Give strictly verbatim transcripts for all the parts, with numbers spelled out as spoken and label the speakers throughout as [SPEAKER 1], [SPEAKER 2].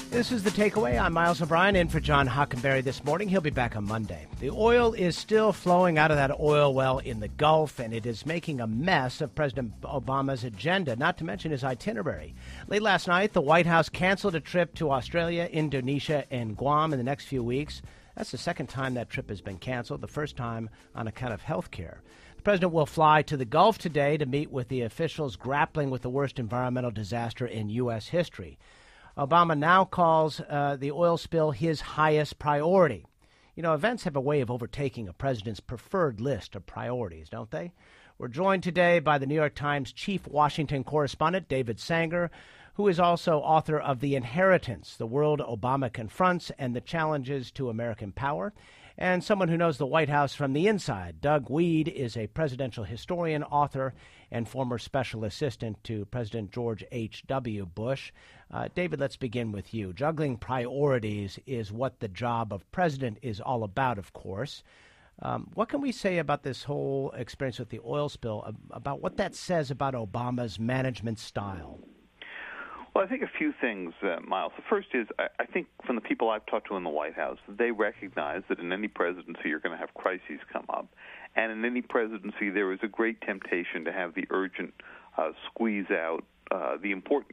[SPEAKER 1] This is The Takeaway. I'm Miles O'Brien in for John Hockenberry this morning. He'll be back on Monday. The oil is still flowing out of that oil well in the Gulf, and it is making a mess of President Obama's agenda, not to mention his itinerary. Late last night, the White House canceled a trip to Australia, Indonesia, and Guam in the next few weeks. That's the second time that trip has been canceled, the first time on account of health care. The president will fly to the Gulf today to meet with the officials grappling with the worst environmental disaster in U S history. Obama now calls uh, the oil spill his highest priority. You know, events have a way of overtaking a president's preferred list of priorities, don't they? We're joined today by the New York Times chief Washington correspondent, David Sanger, who is also author of The Inheritance, The World Obama Confronts and the Challenges to American Power, and someone who knows the White House from the inside. Doug Weed is a presidential historian, author, and former special assistant to President George H W. Bush. Uh, David, let's begin with you. Juggling priorities is what the job of president is all about, of course. Um, what can we say about this whole experience with the oil spill, about what that says about Obama's management style?
[SPEAKER 2] Well, I think a few things, uh, Miles. The first is I, I think from the people I've talked to in the White House, they recognize that in any presidency you're going to have crises come up. And in any presidency there is a great temptation to have the urgent uh, squeeze out uh, the important.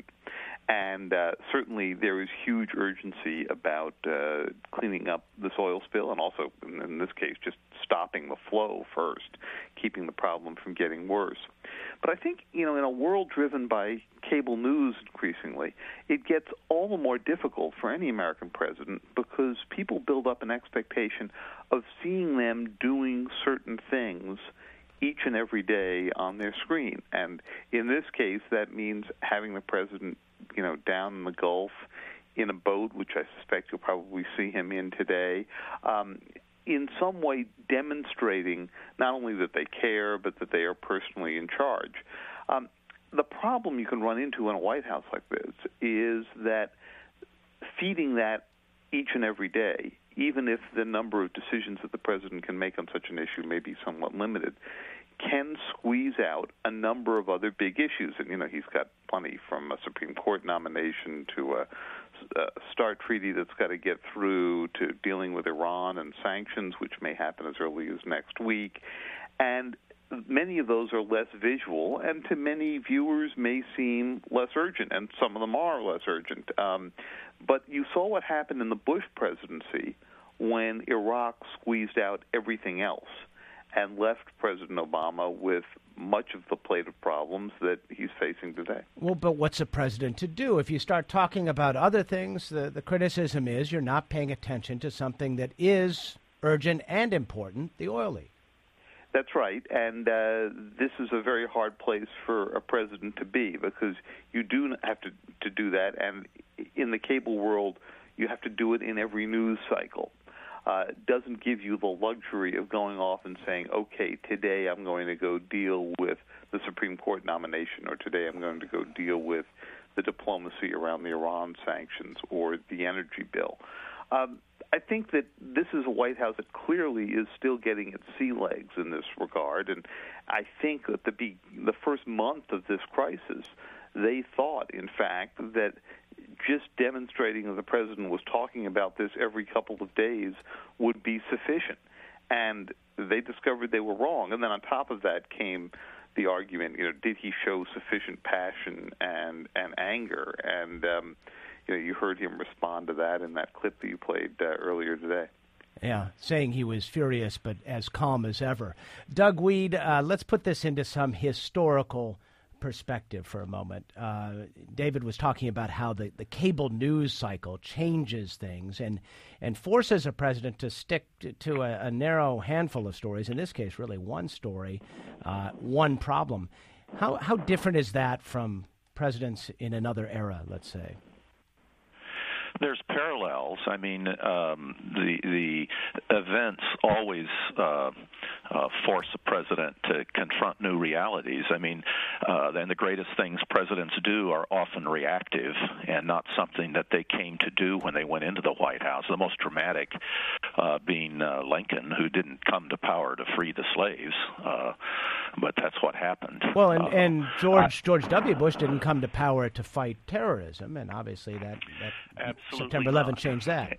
[SPEAKER 2] And uh, certainly there is huge urgency about uh, cleaning up this oil spill and also, in, in this case, just stopping the flow first, keeping the problem from getting worse. But I think, you know, in a world driven by cable news increasingly, it gets all the more difficult for any American president because people build up an expectation of seeing them doing certain things each and every day on their screen. And in this case, that means having the president, you know, down in the Gulf in a boat, which I suspect you'll probably see him in today, um, in some way demonstrating not only that they care, but that they are personally in charge. Um, the problem you can run into in a White House like this is that feeding that each and every day, even if the number of decisions that the president can make on such an issue may be somewhat limited, can squeeze out a number of other big issues. And, you know, he's got plenty from a Supreme Court nomination to a, a START treaty that's got to get through to dealing with Iran and sanctions, which may happen as early as next week. And many of those are less visual and to many viewers may seem less urgent, and some of them are less urgent. Um, but you saw what happened in the Bush presidency when Iraq squeezed out everything else and left President Obama with much of the plate of problems that he's facing today.
[SPEAKER 1] Well, but what's a president to do? If you start talking about other things, the, the criticism is you're not paying attention to something that is urgent and important, the oil leak.
[SPEAKER 2] That's right, and uh, this is a very hard place for a president to be because you do have to, to do that, and in the cable world, you have to do it in every news cycle. Uh, it doesn't give you the luxury of going off and saying, okay, today I'm going to go deal with the Supreme Court nomination, or today I'm going to go deal with the diplomacy around the Iran sanctions or the energy bill. Um, I think that this is a White House that clearly is still getting its sea legs in this regard, and I think that the, be- the first month of this crisis, they thought, in fact, that just demonstrating that the president was talking about this every couple of days would be sufficient. And they discovered they were wrong. And then on top of that came the argument, you know, did he show sufficient passion and, and anger? And, um, you know, you heard him respond to that in that clip that you played uh, earlier today.
[SPEAKER 1] Yeah, saying he was furious but as calm as ever. Doug Weed, uh, let's put this into some historical perspective for a moment. Uh, David was talking about how the, the cable news cycle changes things and, and forces a president to stick to, to a, a narrow handful of stories, in this case really one story, uh, one problem. How, how different is that from presidents in another era, let's say?
[SPEAKER 3] There's parallels. I mean, um, the the events always uh, uh, force a president to confront new realities. I mean, uh, and the greatest things presidents do are often reactive and not something that they came to do when they went into the White House. The most dramatic uh, being uh, Lincoln, who didn't come to power to free the slaves, uh, but that's what happened.
[SPEAKER 1] Well, and,
[SPEAKER 3] uh,
[SPEAKER 1] and George I, George W. Bush didn't come to power to fight terrorism, and obviously that, that September eleventh changed that.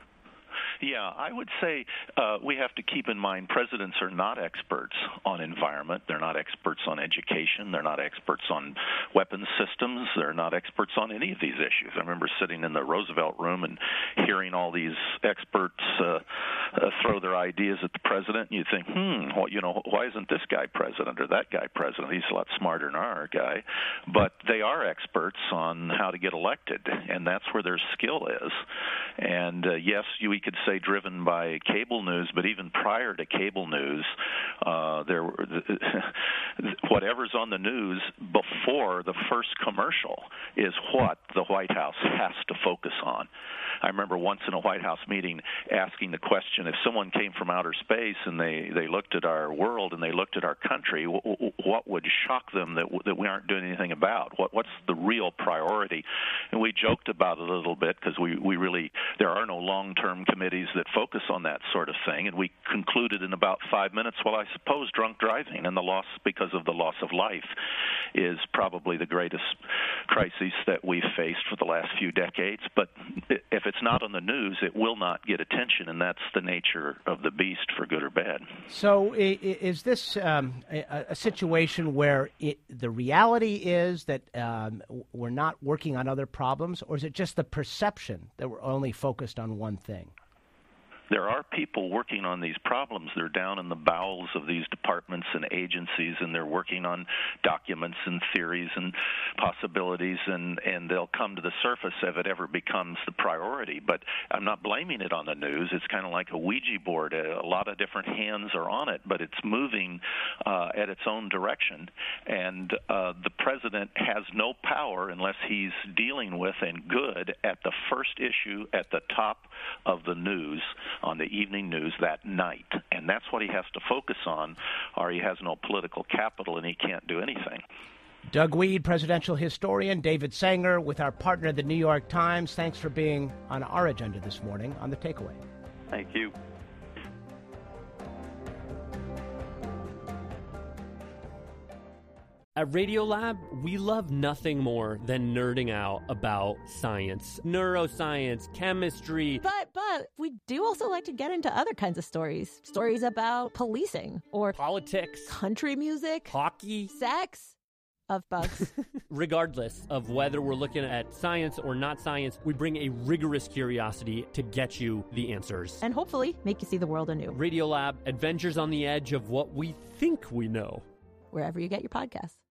[SPEAKER 3] Yeah, I would say uh, we have to keep in mind presidents are not experts on environment. They're not experts on education. They're not experts on weapons systems. They're not experts on any of these issues. I remember sitting in the Roosevelt room and hearing all these experts uh, uh, throw their ideas at the president, and you think, hmm, well, you know, why isn't this guy president or that guy president? He's a lot smarter than our guy. But they are experts on how to get elected, and that's where their skill is. And uh, yes, you, we could say driven by cable news, but even prior to cable news, uh, there were whatever's on the news before the first commercial is what the White House has to focus on. I remember once in a White House meeting asking the question, if someone came from outer space and they, they looked at our world and they looked at our country, what would shock them that that we aren't doing anything about? What what's the real priority? And we joked about it a little bit because we, we really, there are no long-term committees that focus on that sort of thing, and we concluded in about five minutes, well, I suppose drunk driving and the loss because of the loss of life is probably the greatest crisis that we've faced for the last few decades. But if it's not on the news, it will not get attention, and that's the nature of the beast, for good or bad.
[SPEAKER 1] So is this um, a, a situation where it, the reality is that um, we're not working on other problems, or is it just the perception that we're only focused on one thing?
[SPEAKER 3] There are people working on these problems. They're down in the bowels of these departments and agencies, and they're working on documents and theories and possibilities, and, and they'll come to the surface if it ever becomes the priority. But I'm not blaming it on the news. It's kind of like a Ouija board. A, a lot of different hands are on it, but it's moving uh, at its own direction. And uh, the president has no power unless he's dealing with and good at the first issue at the top of the news, on the evening news that night. And that's what he has to focus on, or he has no political capital and he can't do anything.
[SPEAKER 1] Doug Wead, presidential historian, David Sanger with our partner, the New York Times. Thanks for being on our agenda this morning on The Takeaway.
[SPEAKER 2] Thank you.
[SPEAKER 4] At Radiolab, we love nothing more than nerding out about science, neuroscience, chemistry.
[SPEAKER 5] But, but, we do also like to get into other kinds of stories. Stories about policing or
[SPEAKER 4] politics,
[SPEAKER 5] country music,
[SPEAKER 4] hockey,
[SPEAKER 5] sex, of bugs.
[SPEAKER 4] Regardless of whether we're looking at science or not science, we bring a rigorous curiosity to get you the answers.
[SPEAKER 5] And hopefully make you see the world anew.
[SPEAKER 4] Radiolab, adventures on the edge of what we think we know.
[SPEAKER 5] Wherever you get your podcasts.